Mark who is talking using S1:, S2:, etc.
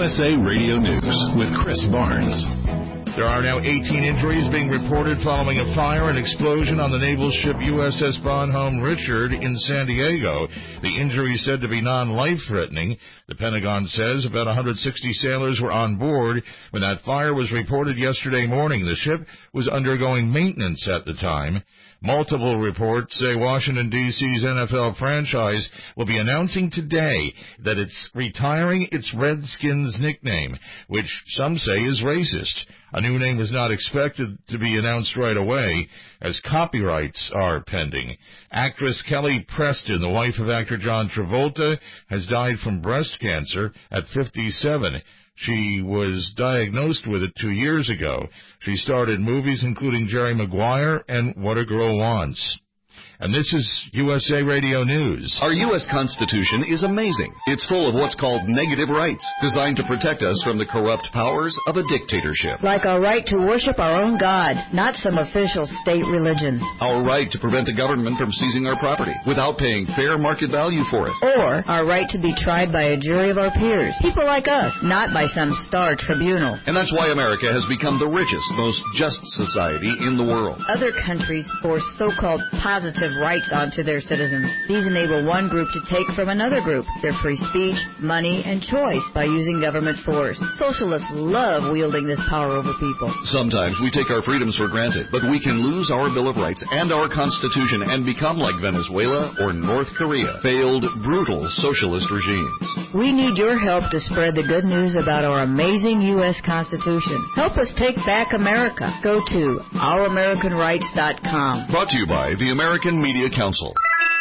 S1: USA Radio News with Chris Barnes.
S2: There are now 18 injuries being reported following a fire and explosion on the naval ship USS Bonhomme Richard in San Diego. The injury is said to be non-life-threatening. The Pentagon says about 160 sailors were on board when that fire was reported yesterday morning. The ship was undergoing maintenance at the time. Multiple reports say Washington, D.C.'s NFL franchise will be announcing today that it's retiring its Redskins nickname, which some say is racist. A new name is not expected to be announced right away, as copyrights are pending. Actress Kelly Preston, the wife of actor John Travolta, has died from breast cancer at 57. She was diagnosed with it 2 years ago. She starred in movies including Jerry Maguire and What a Girl Wants. And this is USA Radio News.
S1: Our U.S. Constitution is amazing. It's full of what's called negative rights, designed to protect us from the corrupt powers of a dictatorship.
S3: Like our right to worship our own God, not some official state religion.
S1: Our right to prevent the government from seizing our property without paying fair market value for it.
S3: Or our right to be tried by a jury of our peers, people like us, not by some star tribunal.
S1: And that's why America has become the richest, most just society in the world.
S3: Other countries force so-called positive rights onto their citizens. These enable one group to take from another group their free speech, money, and choice by using government force. Socialists love wielding this power over people.
S1: Sometimes we take our freedoms for granted, but we can lose our Bill of Rights and our Constitution and become like Venezuela or North Korea, failed, brutal socialist regimes.
S3: We need your help to spread the good news about our amazing U.S. Constitution. Help us take back America. Go to ouramericanrights.com.
S1: Brought to you by the American Media Council.